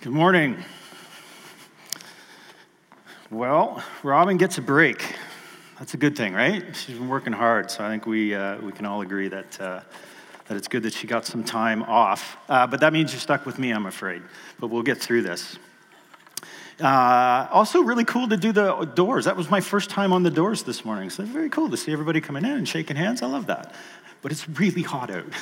Good morning. Well, Robin gets a break. That's a good thing, right? She's been working hard, so I think we can all agree that it's good that she got some time off. But that means you're stuck with me, I'm afraid. But we'll get through this. Also, really cool to do the doors. That was my first time on the doors this morning, so it's very cool to see everybody coming in and shaking hands. I love that. But it's really hot out.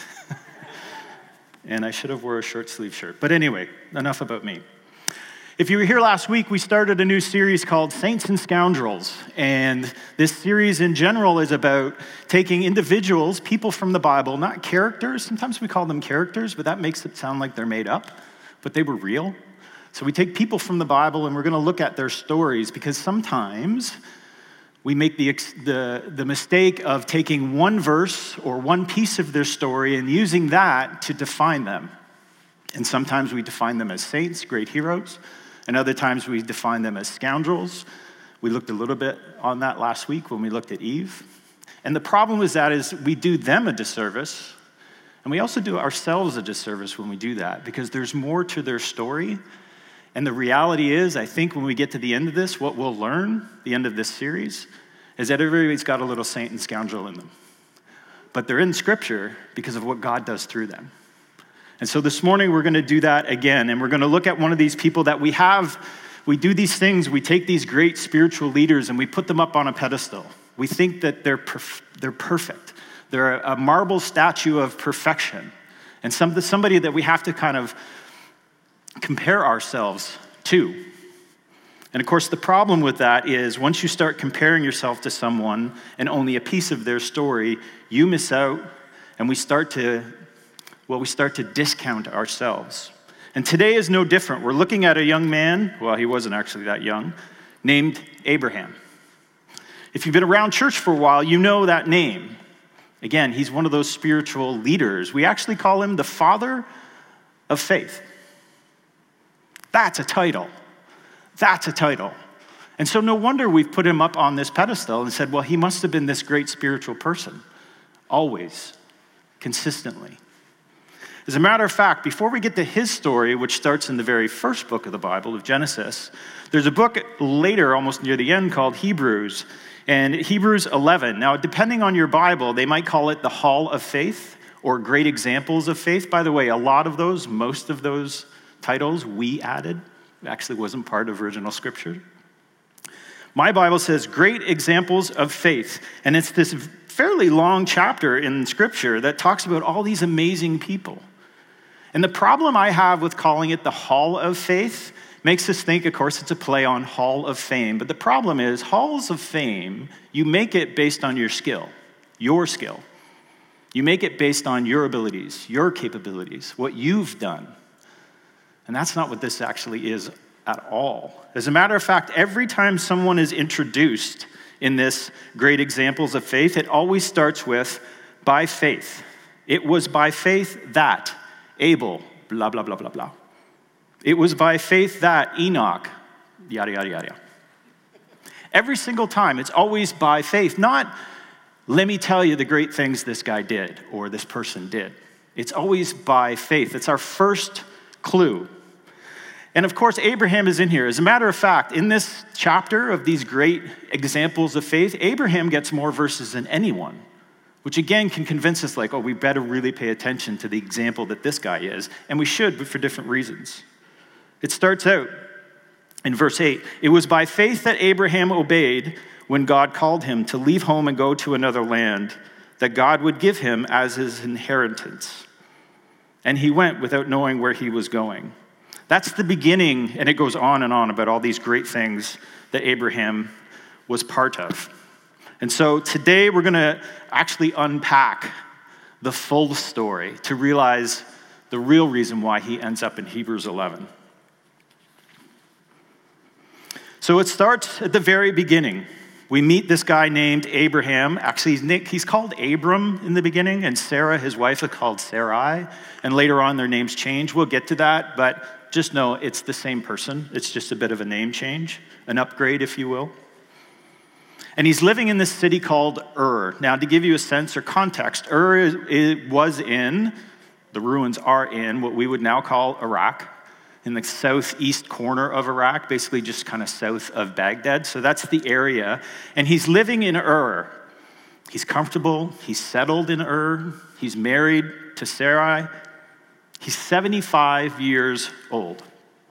And I should have wore a short sleeve shirt. But anyway, enough about me. If you were here last week, we started a new series called Saints and Scoundrels. And this series in general is about taking individuals, people from the Bible, not characters. Sometimes we call them characters, but that makes it sound like they're made up. But they were real. So we take people from the Bible and we're going to look at their stories, because sometimes we make the mistake of taking one verse or one piece of their story and using that to define them. And sometimes we define them as saints, great heroes, and other times we define them as scoundrels. We looked a little bit on that last week when we looked at Eve. And the problem with that is we do them a disservice, and we also do ourselves a disservice when we do that, because there's more to their story. And the reality is, I think when we get to the end of this, what we'll learn, the end of this series, is that everybody's got a little saint and scoundrel in them. But they're in Scripture because of what God does through them. And so this morning, we're going to do that again. And we're going to look at one of these people that we do these things, we take these great spiritual leaders and we put them up on a pedestal. We think that they're perfect. They're a marble statue of perfection. And somebody that we have to kind of compare ourselves to. And of course, the problem with that is once you start comparing yourself to someone and only a piece of their story, you miss out, and we start to discount ourselves. And today is no different. We're looking at a young man, well, he wasn't actually that young, named Abraham. If you've been around church for a while, you know that name. Again, he's one of those spiritual leaders. We actually call him the father of faith. That's a title. That's a title. And so no wonder we've put him up on this pedestal and said, well, he must have been this great spiritual person. Always. Consistently. As a matter of fact, before we get to his story, which starts in the very first book of the Bible, of Genesis, there's a book later, almost near the end, called Hebrews. And Hebrews 11. Now, depending on your Bible, they might call it the Hall of Faith or Great Examples of Faith. By the way, most of those titles we added. It actually wasn't part of original Scripture. My Bible says Great Examples of Faith. And it's this fairly long chapter in Scripture that talks about all these amazing people. And the problem I have with calling it the Hall of Faith makes us think, of course, it's a play on Hall of Fame. But the problem is, Halls of Fame, you make it based on your skill, your skill. You make it based on your abilities, your capabilities, what you've done. And that's not what this actually is at all. As a matter of fact, every time someone is introduced in this Great Examples of Faith, it always starts with, by faith. It was by faith that Abel, blah, blah, blah, blah, blah. It was by faith that Enoch, yada, yada, yada. Every single time, it's always by faith. Not, let me tell you the great things this guy did or this person did. It's always by faith. It's our first clue. And of course, Abraham is in here. As a matter of fact, in this chapter of these great examples of faith, Abraham gets more verses than anyone, which again can convince us like, oh, we better really pay attention to the example that this guy is. And we should, but for different reasons. It starts out in verse 8. It was by faith that Abraham obeyed when God called him to leave home and go to another land that God would give him as his inheritance. And he went without knowing where he was going. That's the beginning, and it goes on and on about all these great things that Abraham was part of. And so today we're going to actually unpack the full story to realize the real reason why he ends up in Hebrews 11. So it starts at the very beginning. We meet this guy named Abraham. Actually, he's called Abram in the beginning, and Sarah, his wife, is called Sarai. And later on, their names change. We'll get to that, but just know it's the same person. It's just a bit of a name change, an upgrade, if you will. And he's living in this city called Ur. Now, to give you a sense or context, Ur the ruins are in what we would now call Iraq. in the southeast corner of Iraq, basically just kind of south of Baghdad. So that's the area. And he's living in Ur. He's comfortable. He's settled in Ur. He's married to Sarai. He's 75 years old.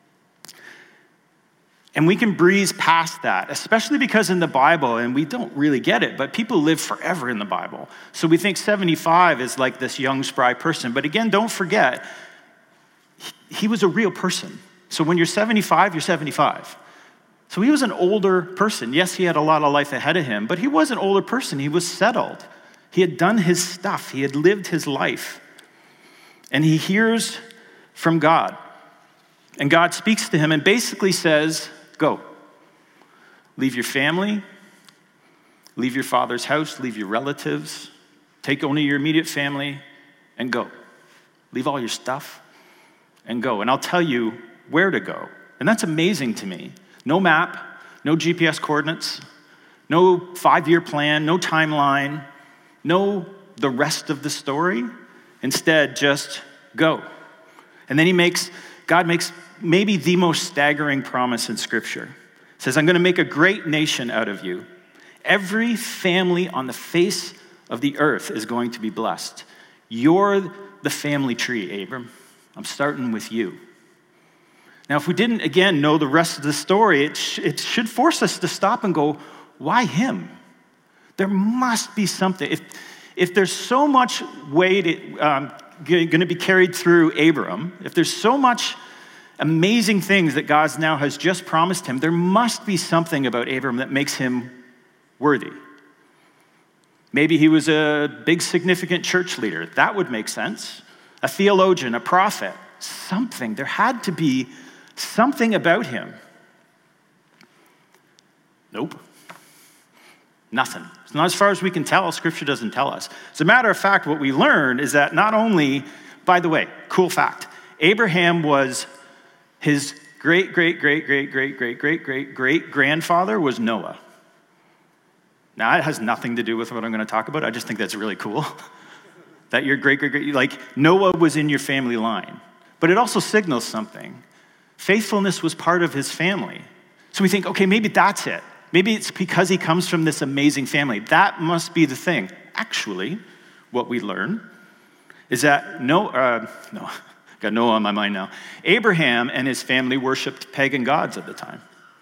And we can breeze past that, especially because in the Bible, and we don't really get it, but people live forever in the Bible. So we think 75 is like this young, spry person. But again, don't forget, he was a real person. So when you're 75, you're 75. So he was an older person. Yes, he had a lot of life ahead of him, but he was an older person. He was settled. He had done his stuff. He had lived his life. And he hears from God. And God speaks to him and basically says, go. Leave your family. Leave your father's house. Leave your relatives. Take only your immediate family and go. Leave all your stuff and go. And I'll tell you where to go. And that's amazing to me. No map, no GPS coordinates, no 5-year plan, no timeline, no the rest of the story. Instead, just go. And then God makes maybe the most staggering promise in Scripture. It says, I'm going to make a great nation out of you. Every family on the face of the earth is going to be blessed. You're the family tree, Abram. I'm starting with you. Now, if we didn't, again, know the rest of the story, it should force us to stop and go, why him? There must be something. If there's so much weight going to be carried through Abram, if there's so much amazing things that God now has just promised him, there must be something about Abram that makes him worthy. Maybe he was a big, significant church leader. That would make sense. A theologian, a prophet, something. There had to be something about him. Nope. Nothing. Not as far as we can tell. Scripture doesn't tell us. As a matter of fact, what we learn is that not only, by the way, cool fact, Abraham was his great-great-great-great-great-great-great-great-grandfather was Noah. Now, it has nothing to do with what I'm going to talk about. I just think that's really cool. That your great-great-great, like Noah was in your family line. But it also signals something. Faithfulness was part of his family. So we think, okay, maybe that's it. Maybe it's because he comes from this amazing family. That must be the thing. Actually, what we learn is that got Noah on my mind now. Abraham and his family worshiped pagan gods at the time.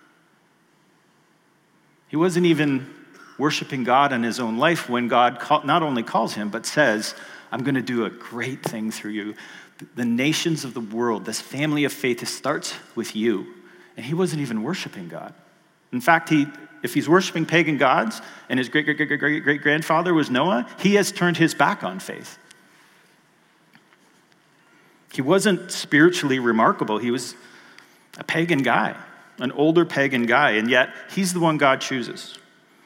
He wasn't even worshiping God in his own life when God not only calls him, but says, I'm going to do a great thing through you. The nations of the world, this family of faith, it starts with you. And he wasn't even worshiping God. In fact, if he's worshiping pagan gods and his great-great-great-great-grandfather was Noah, he has turned his back on faith. He wasn't spiritually remarkable. He was a pagan guy, an older pagan guy, and yet he's the one God chooses.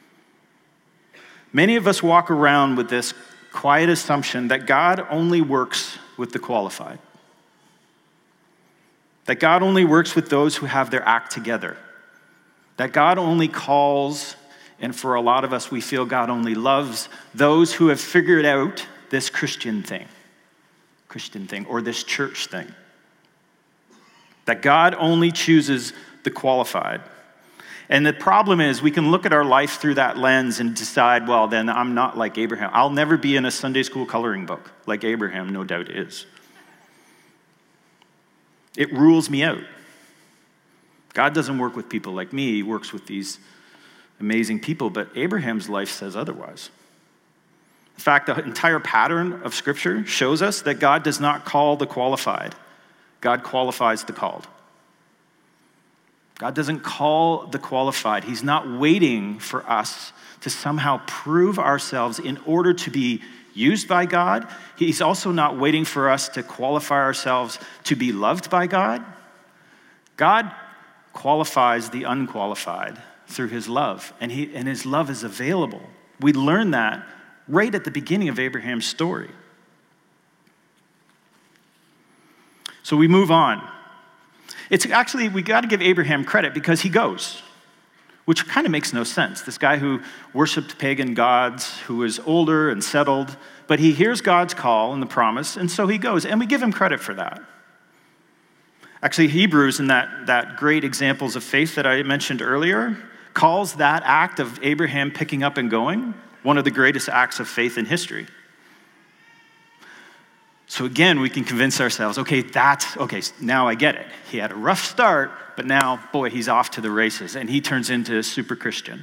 Many of us walk around with this quiet assumption that God only works with the qualified. That God only works with those who have their act together. That God only calls, and for a lot of us, we feel God only loves those who have figured out this Christian thing, or this church thing. That God only chooses the qualified. And the problem is we can look at our life through that lens and decide, well, then I'm not like Abraham. I'll never be in a Sunday school coloring book like Abraham no doubt is. It rules me out. God doesn't work with people like me. He works with these amazing people, but Abraham's life says otherwise. In fact, the entire pattern of Scripture shows us that God does not call the qualified. God qualifies the called. God doesn't call the qualified. He's not waiting for us to somehow prove ourselves in order to be used by God. He's also not waiting for us to qualify ourselves to be loved by God. God qualifies the unqualified through his love, and his love is available. We learn that right at the beginning of Abraham's story. So we move on. It's actually, we got to give Abraham credit because he goes, which kind of makes no sense. This guy who worshiped pagan gods, who was older and settled, but he hears God's call and the promise, and so he goes, and we give him credit for that. Actually, Hebrews, in that great examples of faith that I mentioned earlier, calls that act of Abraham picking up and going one of the greatest acts of faith in history. So again, we can convince ourselves, okay, now I get it. He had a rough start, but now, boy, he's off to the races, and he turns into a super Christian.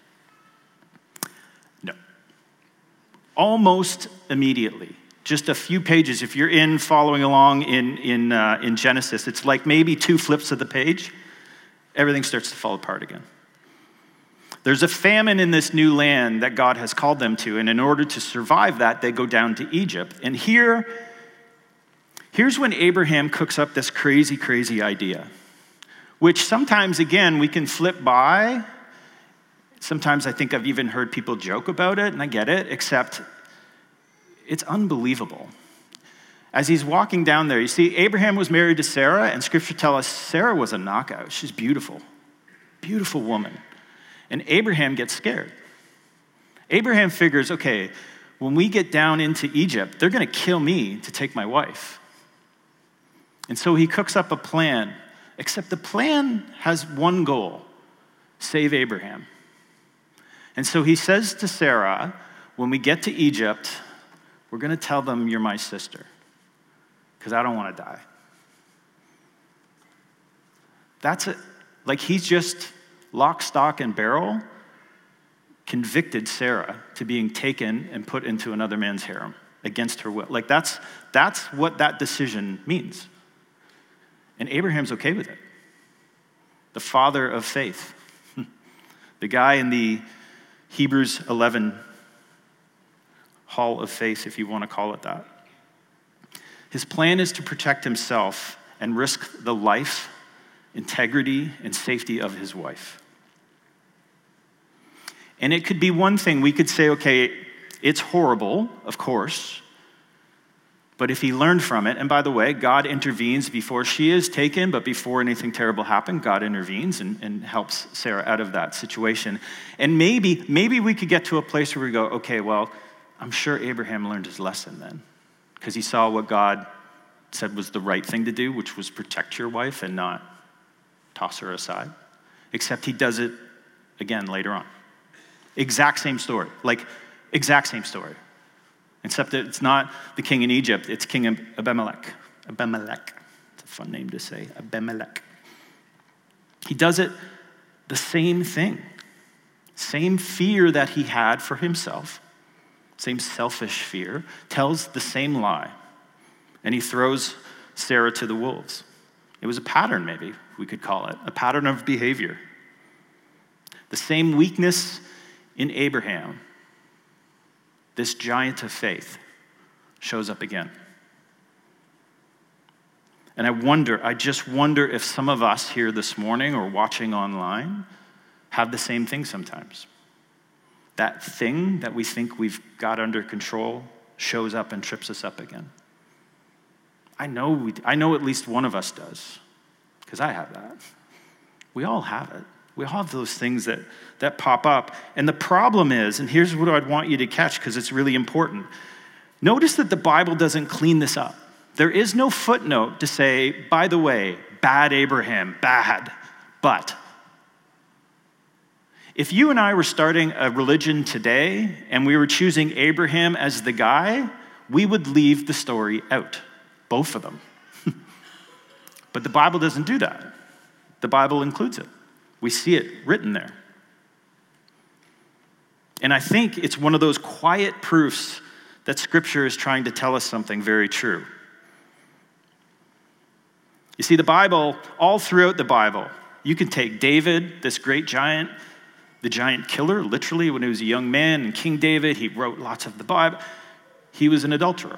No. Almost immediately, just a few pages, if you're following along in Genesis, it's like maybe 2 flips of the page, everything starts to fall apart again. There's a famine in this new land that God has called them to, and in order to survive that, they go down to Egypt. And here's when Abraham cooks up this crazy, crazy idea, which sometimes, again, we can flip by. Sometimes I think I've even heard people joke about it, and I get it, except it's unbelievable. As he's walking down there, you see, Abraham was married to Sarah, and Scripture tells us Sarah was a knockout. She's beautiful, beautiful woman. And Abraham gets scared. Abraham figures, okay, when we get down into Egypt, they're going to kill me to take my wife. And so he cooks up a plan, except the plan has one goal: save Abraham. And so he says to Sarah, when we get to Egypt, we're going to tell them you're my sister, because I don't want to die. That's it. Like, he's just lock, stock, and barrel convicted Sarah to being taken and put into another man's harem against her will. Like, that's what that decision means. And Abraham's okay with it. The father of faith. The guy in the Hebrews 11 hall of faith, if you want to call it that. His plan is to protect himself and risk the life, integrity, and safety of his wife. And it could be one thing. We could say, okay, it's horrible, of course, but if he learned from it, and by the way, God intervenes before she is taken, but before anything terrible happened, God intervenes and helps Sarah out of that situation. And maybe we could get to a place where we go, okay, well, I'm sure Abraham learned his lesson then, because he saw what God said was the right thing to do, which was protect your wife and not toss her aside. Except he does it again later on. Exact same story. Except that it's not the king in Egypt, it's King Abimelech. Abimelech. It's a fun name to say, Abimelech. He does it the same thing. Same fear that he had for himself, same selfish fear, tells the same lie. And he throws Sarah to the wolves. It was a pattern, maybe we could call it, a pattern of behavior. The same weakness in Abraham, this giant of faith, shows up again. And I just wonder if some of us here this morning or watching online have the same thing sometimes. That thing that we think we've got under control shows up and trips us up again. I know at least one of us does, because I have that. We all have it. We all have those things that pop up. And the problem is, and here's what I'd want you to catch because it's really important. Notice that the Bible doesn't clean this up. There is no footnote to say, by the way, bad Abraham, bad, but. If you and I were starting a religion today and we were choosing Abraham as the guy, we would leave the story out, both of them. But the Bible doesn't do that. The Bible includes it. We see it written there. And I think it's one of those quiet proofs that Scripture is trying to tell us something very true. You see, the Bible, all throughout the Bible, you can take David, this great giant, the giant killer, literally, when he was a young man, and King David, he wrote lots of the Bible. He was an adulterer.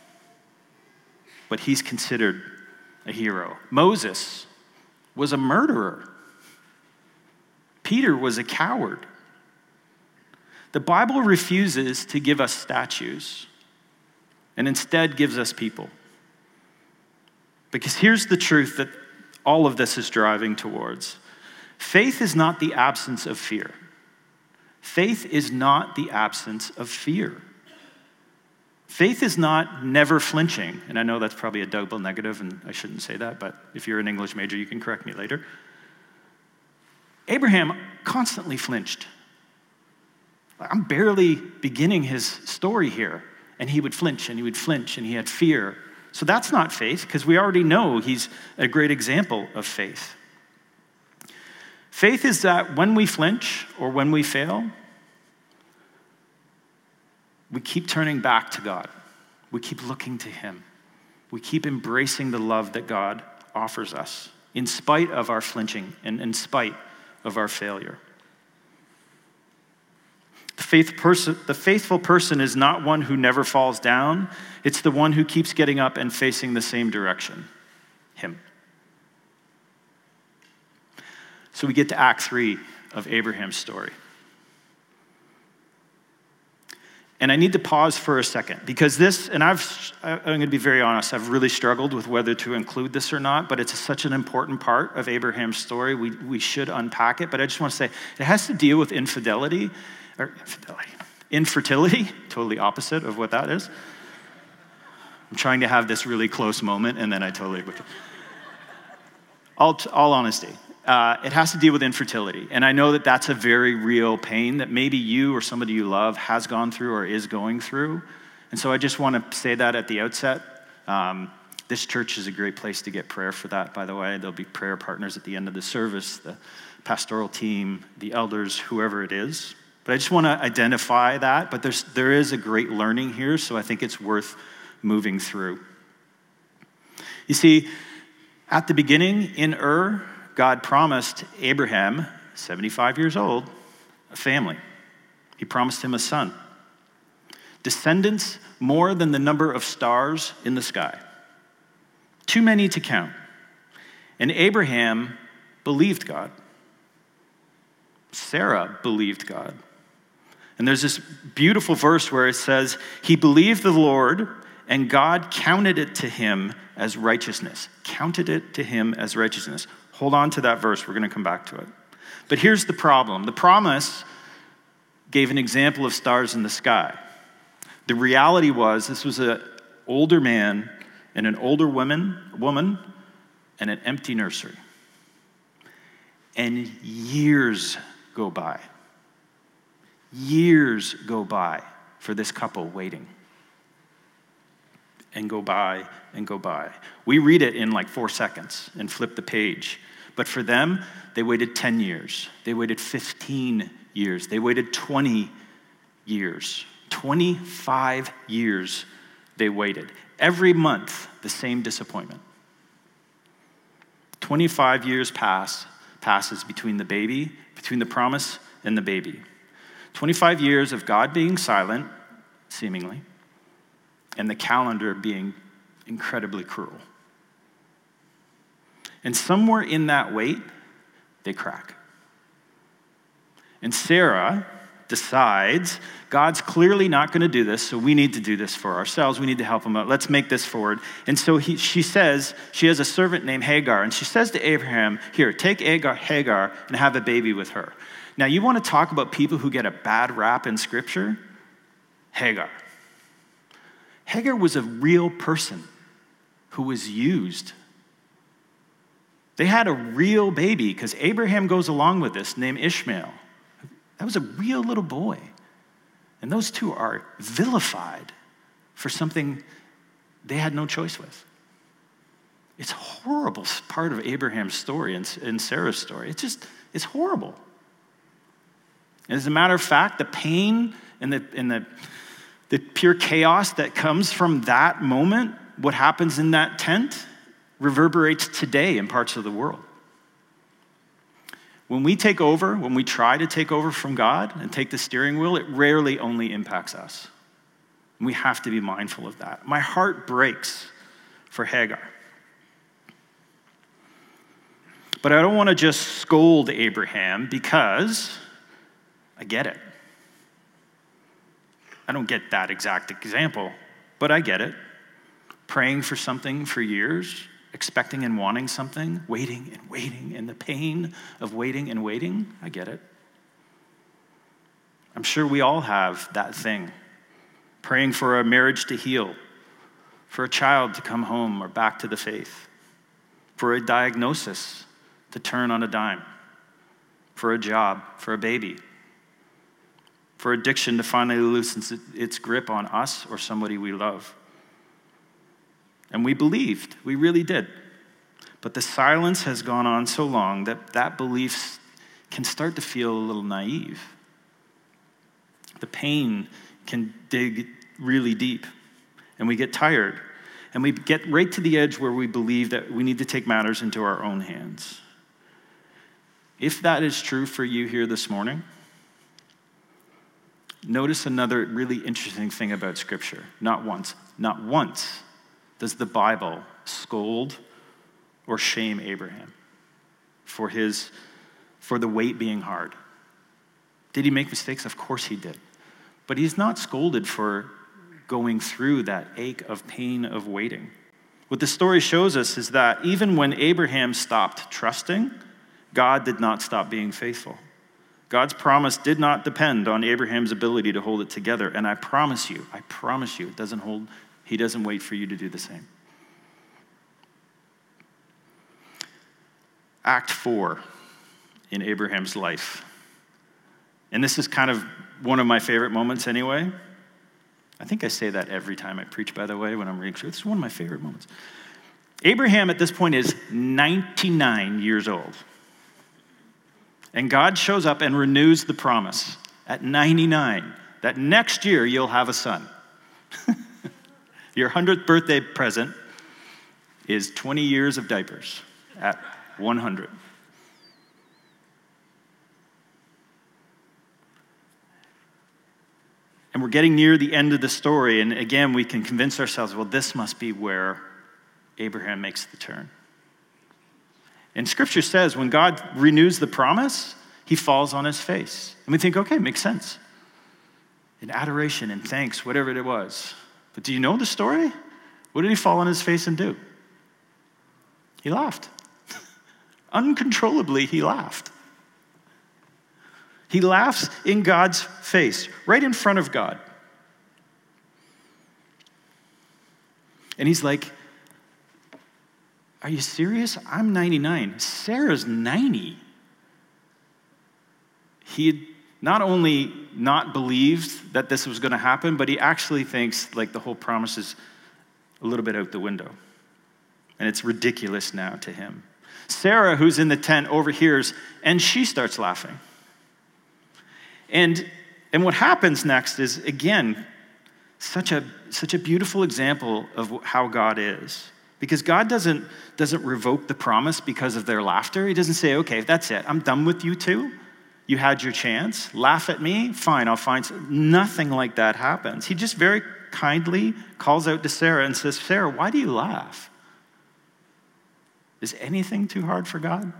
But he's considered a hero. Moses was a murderer. Peter was a coward. The Bible refuses to give us statues and instead gives us people. Because here's the truth that all of this is driving towards. Faith is not the absence of fear. Faith is not the absence of fear. Faith is not never flinching. And I know that's probably a double negative, and I shouldn't say that, but if you're an English major, you can correct me later. Abraham constantly flinched. I'm barely beginning his story here, and he would flinch, and he would flinch, and he had fear. So that's not faith, because we already know he's a great example of faith. Faith is that when we flinch or when we fail, we keep turning back to God. We keep looking to him. We keep embracing the love that God offers us in spite of our flinching and in spite of our failure. The faithful person is not one who never falls down. It's the one who keeps getting up and facing the same direction, him. So we get to Act 3 of Abraham's story. And I need to pause for a second because this, and I'm going to be very honest, I've really struggled with whether to include this or not, but it's such an important part of Abraham's story. We should unpack it, but I just want to say it has to deal with infertility, totally opposite of what that is. I'm trying to have this really close moment, and then I totally, all honesty. It has to deal with infertility. And I know that that's a very real pain that maybe you or somebody you love has gone through or is going through. And so I just want to say that at the outset. This church is a great place to get prayer for that, by the way. There'll be prayer partners at the end of the service, the pastoral team, the elders, whoever it is. But I just want to identify that. But there is a great learning here, so I think it's worth moving through. You see, at the beginning in Ur, God promised Abraham, 75 years old, a family. He promised him a son. Descendants more than the number of stars in the sky. Too many to count. And Abraham believed God. Sarah believed God. And there's this beautiful verse where it says, he believed the Lord, and God counted it to him as righteousness. Counted it to him as righteousness. Hold on to that verse. We're going to come back to it. But here's the problem. The promise gave an example of stars in the sky. The reality was this was an older man and an older woman and an empty nursery. And years go by. Years go by for this couple waiting. And go by and go by. We read it in like 4 seconds and flip the page. But for them, they waited 10 years. They waited 15 years. They waited 20 years. 25 years they waited. Every month, the same disappointment. 25 years passes between the promise and the baby. 25 years of God being silent, seemingly, and the calendar being incredibly cruel. And somewhere in that wait, they crack. And Sarah decides, God's clearly not going to do this, so we need to do this for ourselves. We need to help him out. Let's make this forward. And so she says, she has a servant named Hagar, and she says to Abraham, here, take Hagar and have a baby with her. Now, you want to talk about people who get a bad rap in Scripture? Hagar. Hagar was a real person who was used. They had a real baby because Abraham goes along with this named Ishmael. That was a real little boy. And those two are vilified for something they had no choice with. It's a horrible part of Abraham's story and Sarah's story. It's horrible. And as a matter of fact, the pain and the pure chaos that comes from that moment, what happens in that tent, reverberates today in parts of the world. When we take over, when we try to take over from God and take the steering wheel, it rarely only impacts us. And we have to be mindful of that. My heart breaks for Hagar. But I don't want to just scold Abraham because I get it. I don't get that exact example, but I get it. Praying for something for years, expecting and wanting something, waiting and waiting, and the pain of waiting and waiting, I get it. I'm sure we all have that thing praying for a marriage to heal, for a child to come home or back to the faith, for a diagnosis to turn on a dime, for a job, for a baby, for addiction to finally loosen its grip on us or somebody we love. And we believed, we really did. But the silence has gone on so long that that belief can start to feel a little naive. The pain can dig really deep, and we get tired, and we get right to the edge where we believe that we need to take matters into our own hands. If that is true for you here this morning, notice another really interesting thing about Scripture. Not once does the Bible scold or shame Abraham for the weight being hard. Did he make mistakes? Of course he did. But he's not scolded for going through that ache of pain of waiting. What the story shows us is that even when Abraham stopped trusting, God did not stop being faithful. God's promise did not depend on Abraham's ability to hold it together. And I promise you, it doesn't hold. He doesn't wait for you to do the same. Act 4 in Abraham's life. And this is kind of one of my favorite moments anyway. I think I say that every time I preach, by the way, when I'm reading Scripture. This is one of my favorite moments. Abraham at this point is 99 years old. And God shows up and renews the promise at 99 that next year you'll have a son. Your 100th birthday present is 20 years of diapers at 100. And we're getting near the end of the story, and again, we can convince ourselves, well, this must be where Abraham makes the turn. And Scripture says when God renews the promise, he falls on his face. And we think, okay, makes sense. In adoration and thanks, whatever it was. But do you know the story? What did he fall on his face and do? He laughed. Uncontrollably, he laughed. He laughs in God's face, right in front of God. And he's like, are you serious? I'm 99. Sarah's 90. He had not only not believed that this was going to happen, but he actually thinks like the whole promise is a little bit out the window. And it's ridiculous now to him. Sarah, who's in the tent, overhears, and she starts laughing. And what happens next is, again, such a beautiful example of how God is. Because God doesn't revoke the promise because of their laughter. He doesn't say, okay, that's it. I'm done with you two. You had your chance. Laugh at me. Fine, I'll find some. Nothing like that happens. He just very kindly calls out to Sarah and says, Sarah, why do you laugh? Is anything too hard for God?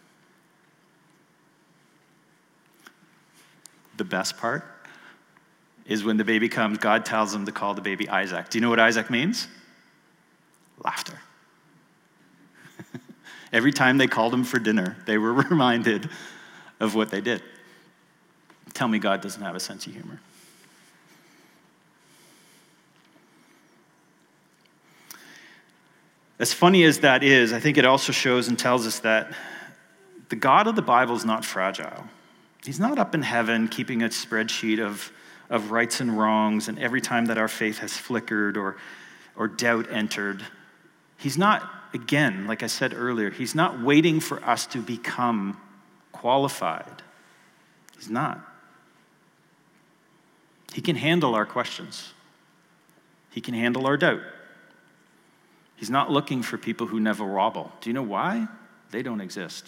The best part is when the baby comes, God tells him to call the baby Isaac. Do you know what Isaac means? Laughter. Every time they called him for dinner, they were reminded of what they did. Tell me God doesn't have a sense of humor. As funny as that is, I think it also shows and tells us that the God of the Bible is not fragile. He's not up in heaven keeping a spreadsheet of rights and wrongs, and every time that our faith has flickered or doubt entered. He's not, again, like I said earlier, he's not waiting for us to become qualified. He's not. He can handle our questions. He can handle our doubt. He's not looking for people who never wobble. Do you know why? They don't exist.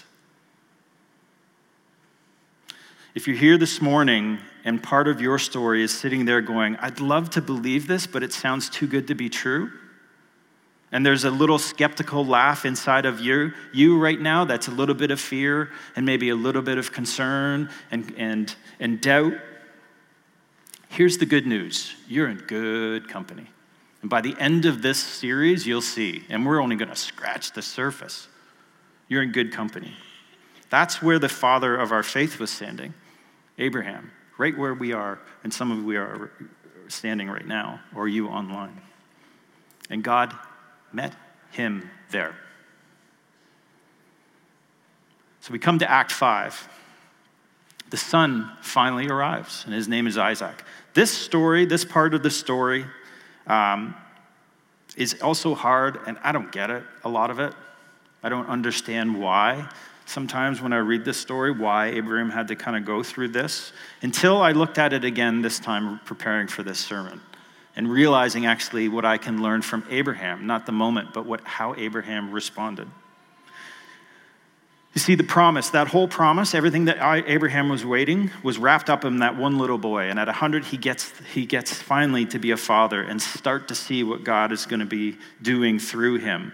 If you're here this morning and part of your story is sitting there going, I'd love to believe this, but it sounds too good to be true, and there's a little skeptical laugh inside of you right now that's a little bit of fear and maybe a little bit of concern and doubt, here's the good news. You're in good company. And by the end of this series, you'll see, and we're only going to scratch the surface, you're in good company. That's where the father of our faith was standing, Abraham, right where we are, and some of we are standing right now, or you online. And God met him there. So we come to Act 5. The son finally arrives, and his name is Isaac. This story, this part of the story, is also hard, and I don't get it, a lot of it. I don't understand why. Sometimes when I read this story, why Abraham had to kind of go through this, until I looked at it again this time preparing for this sermon, and realizing actually what I can learn from Abraham, not the moment, but how Abraham responded. You see, the promise, that whole promise, everything that Abraham was waiting, was wrapped up in that one little boy. And at 100, he gets finally to be a father and start to see what God is going to be doing through him.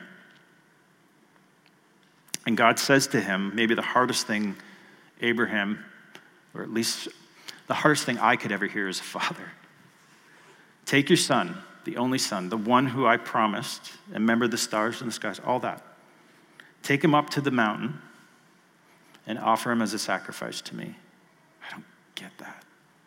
And God says to him, maybe the hardest thing Abraham, or at least the hardest thing I could ever hear as a father, take your son, the only son, the one who I promised, and remember the stars in the skies, all that. Take him up to the mountain and offer him as a sacrifice to me. I don't get that.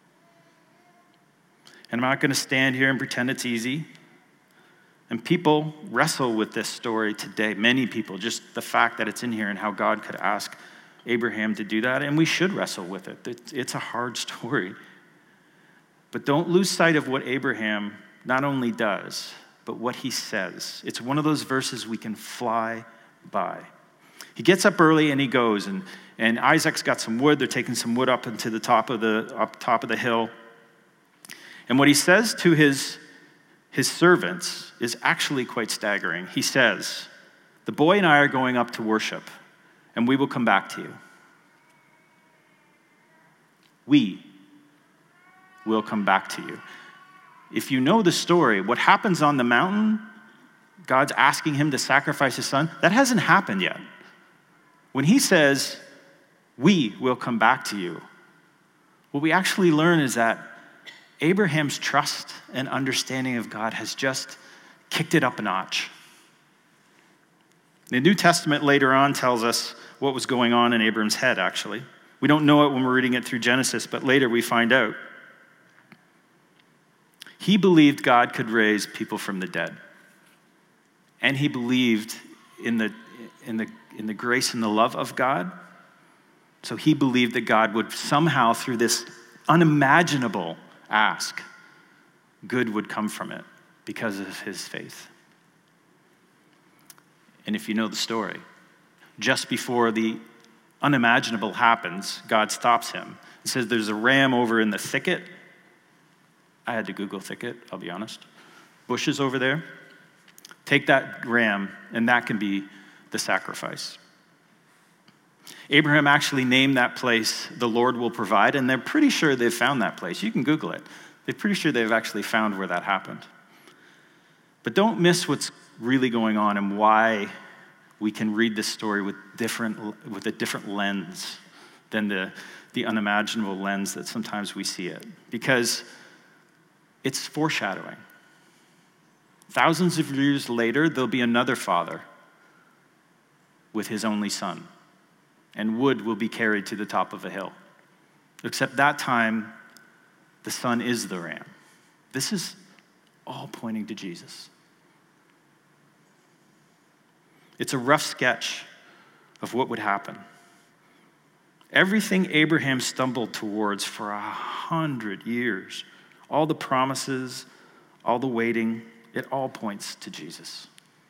And I'm not going to stand here and pretend it's easy. And people wrestle with this story today. Many people, just the fact that it's in here and how God could ask Abraham to do that. And we should wrestle with it. It's a hard story. But don't lose sight of what Abraham not only does, but what he says. It's one of those verses we can fly by. He gets up early and he goes, and Isaac's got some wood. They're taking some wood up into the top of the hill. And what he says to his servants is actually quite staggering. He says, "The boy and I are going up to worship, and we will come back to you." We will come back to you. If you know the story, what happens on the mountain, God's asking him to sacrifice his son, that hasn't happened yet. When he says, "We will come back to you," what we actually learn is that Abraham's trust and understanding of God has just kicked it up a notch. The New Testament later on tells us what was going on in Abraham's head, actually. We don't know it when we're reading it through Genesis, but later we find out. He believed God could raise people from the dead. And he believed in the grace and the love of God. So he believed that God would somehow, through this unimaginable ask, good would come from it because of his faith. And if you know the story, just before the unimaginable happens, God stops him and says, "There's a ram over in the thicket." I had to Google thicket, I'll be honest. Bushes over there. Take that ram, and that can be the sacrifice. Abraham actually named that place, "The Lord Will Provide," and they're pretty sure they've found that place. You can Google it. They're pretty sure they've actually found where that happened. But don't miss what's really going on and why we can read this story with a different lens than the unimaginable lens that sometimes we see it. Because it's foreshadowing. Thousands of years later, there'll be another father with his only son, and wood will be carried to the top of a hill. Except that time, the son is the ram. This is all pointing to Jesus. It's a rough sketch of what would happen. Everything Abraham stumbled towards for 100 years, all the promises, all the waiting, it all points to Jesus.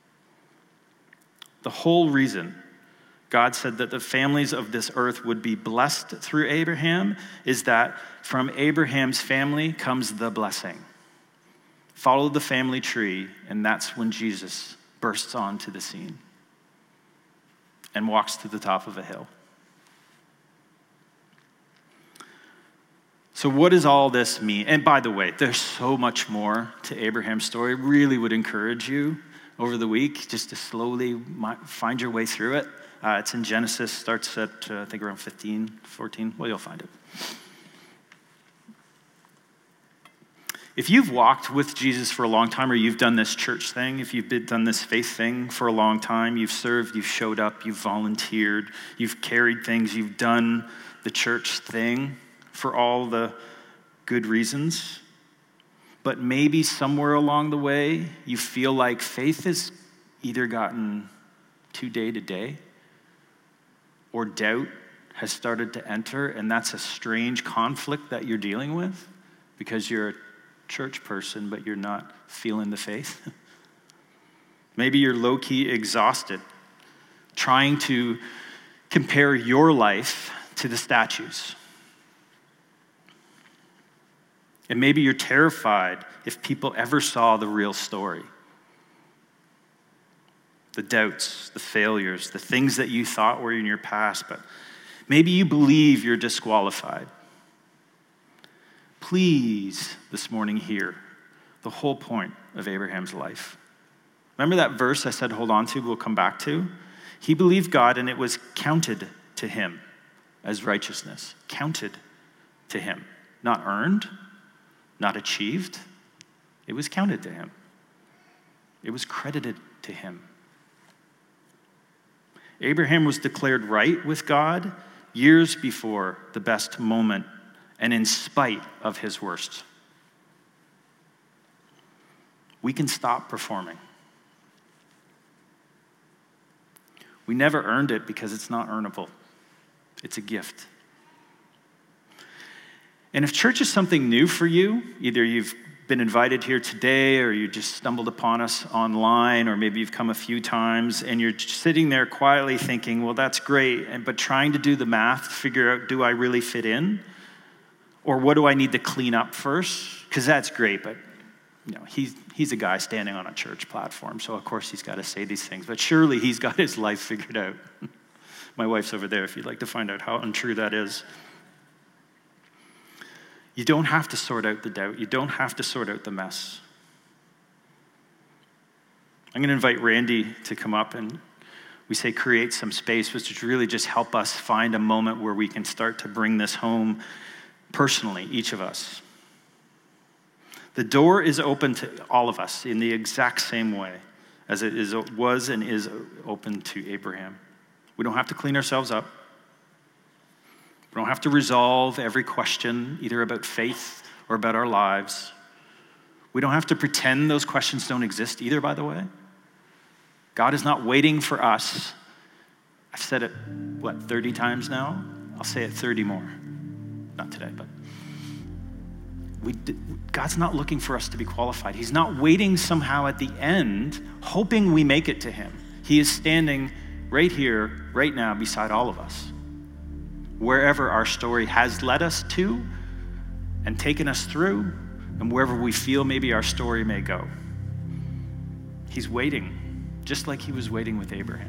The whole reason God said that the families of this earth would be blessed through Abraham is that from Abraham's family comes the blessing. Follow the family tree, and that's when Jesus bursts onto the scene and walks to the top of a hill. So what does all this mean? And by the way, there's so much more to Abraham's story. Really would encourage you over the week just to slowly find your way through it. It's in Genesis, starts at, I think, around 15, 14. Well, you'll find it. If you've walked with Jesus for a long time, or you've done this church thing, if you've done this faith thing for a long time, you've served, you've showed up, you've volunteered, you've carried things, you've done the church thing for all the good reasons. but maybe somewhere along the way, you feel like faith has either gotten too day to day, or doubt has started to enter, and that's a strange conflict that you're dealing with because you're a church person, but you're not feeling the faith. Maybe you're low-key exhausted, trying to compare your life to the statues. And maybe you're terrified if people ever saw the real story. The doubts, the failures, the things that you thought were in your past, but maybe you believe you're disqualified. Please, this morning, hear the whole point of Abraham's life. Remember that verse I said hold on to, we'll come back to? He believed God and it was counted to him as righteousness. Counted to him. Not earned, not achieved. It was counted to him. It was credited to him. Abraham was declared right with God years before the best moment and in spite of his worst. We can stop performing. We never earned it because it's not earnable. It's a gift. And if church is something new for you, either you've been invited here today or you just stumbled upon us online, or maybe you've come a few times and you're sitting there quietly thinking, well, that's great, but trying to do the math to figure out, do I really fit in? Or what do I need to clean up first? Because that's great, but he's a guy standing on a church platform, so of course he's got to say these things, but surely he's got his life figured out. My wife's over there if you'd like to find out how untrue that is. You don't have to sort out the doubt. You don't have to sort out the mess. I'm going to invite Randy to come up, and we say create some space, which is really just help us find a moment where we can start to bring this home personally, each of us. The door is open to all of us in the exact same way as it was and is open to Abraham. We don't have to clean ourselves up. We don't have to resolve every question, either about faith or about our lives. We don't have to pretend those questions don't exist either, by the way. God is not waiting for us. I've said it, 30 times now? I'll say it 30 more. Not today, but God's not looking for us to be qualified. He's not waiting somehow at the end, hoping we make it to him. He is standing right here, right now, beside all of us. Wherever our story has led us to and taken us through, and wherever we feel maybe our story may go. He's waiting, just like he was waiting with Abraham.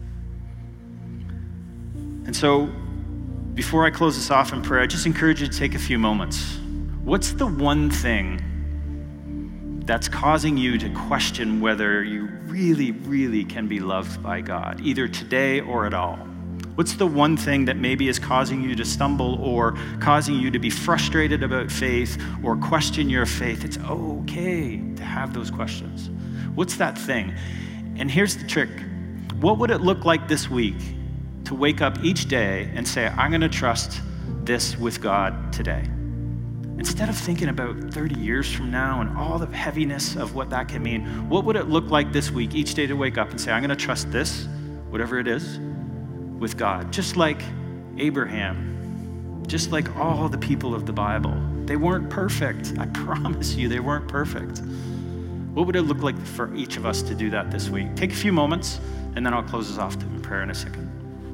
And so, before I close this off in prayer, I just encourage you to take a few moments. What's the one thing that's causing you to question whether you really, really can be loved by God, either today or at all? What's the one thing that maybe is causing you to stumble or causing you to be frustrated about faith or question your faith? It's okay to have those questions. What's that thing? And here's the trick. What would it look like this week to wake up each day and say, I'm going to trust this with God today? Instead of thinking about 30 years from now and all the heaviness of what that can mean, what would it look like this week, each day to wake up and say, I'm going to trust this, whatever it is, with God? Just like Abraham, just like all the people of the Bible. They weren't perfect. I promise you, they weren't perfect. What would it look like for each of us to do that this week? Take a few moments, and then I'll close us off in prayer in a second.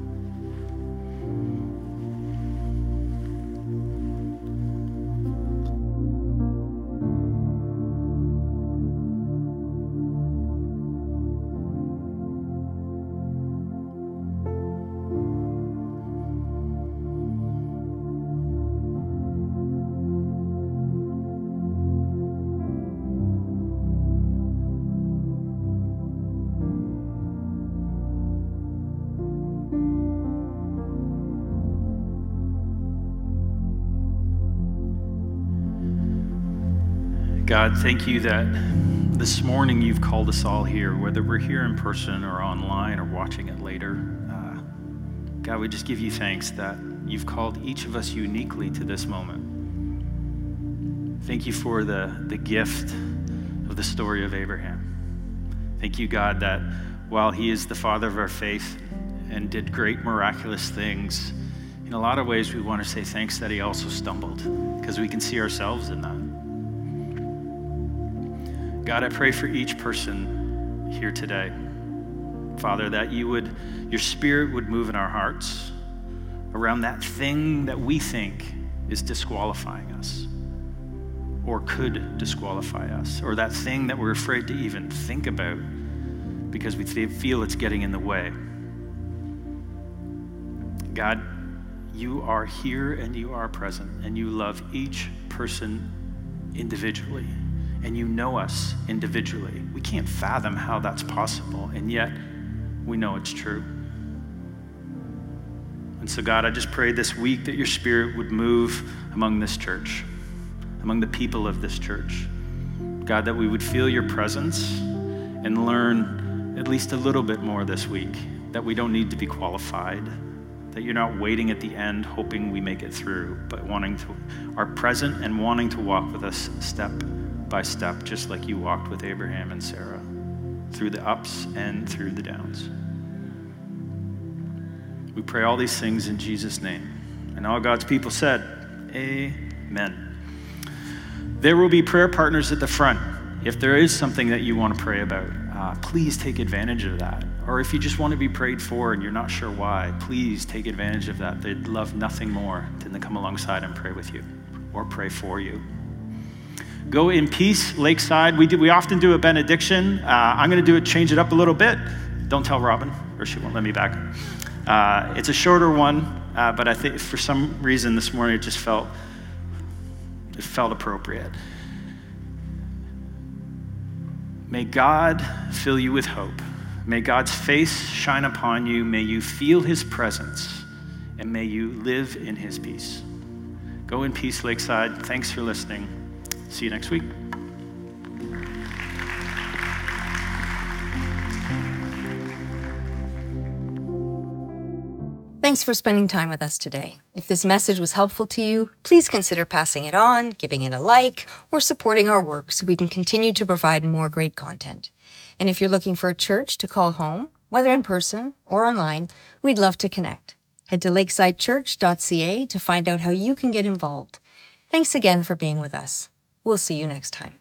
God, thank you that this morning you've called us all here, whether we're here in person or online or watching it later. God, we just give you thanks that you've called each of us uniquely to this moment. Thank you for the gift of the story of Abraham. Thank you, God, that while he is the father of our faith and did great miraculous things, in a lot of ways we want to say thanks that he also stumbled, because we can see ourselves in that. God, I pray for each person here today, Father, that your Spirit would move in our hearts around that thing that we think is disqualifying us or could disqualify us, or that thing that we're afraid to even think about because we feel it's getting in the way. God, you are here and you are present, and you love each person individually, and you know us individually. We can't fathom how that's possible, and yet we know it's true. And so, God, I just pray this week that your Spirit would move among this church, among the people of this church. God, that we would feel your presence and learn at least a little bit more this week, that we don't need to be qualified, that you're not waiting at the end hoping we make it through, but are present and wanting to walk with us step by step, just like you walked with Abraham and Sarah, through the ups and through the downs. We pray all these things in Jesus' name. And all God's people said, amen. There will be prayer partners at the front. If there is something that you want to pray about, please take advantage of that. Or if you just want to be prayed for and you're not sure why, please take advantage of that. They'd love nothing more than to come alongside and pray with you or pray for you. Go in peace, Lakeside. We often do a benediction. I'm going to change it up a little bit. Don't tell Robin, or she won't let me back. It's a shorter one, but I think for some reason this morning it felt appropriate. May God fill you with hope. May God's face shine upon you. May you feel his presence, and may you live in his peace. Go in peace, Lakeside. Thanks for listening. See you next week. Thanks for spending time with us today. If this message was helpful to you, please consider passing it on, giving it a like, or supporting our work so we can continue to provide more great content. And if you're looking for a church to call home, whether in person or online, we'd love to connect. Head to lakesidechurch.ca to find out how you can get involved. Thanks again for being with us. We'll see you next time.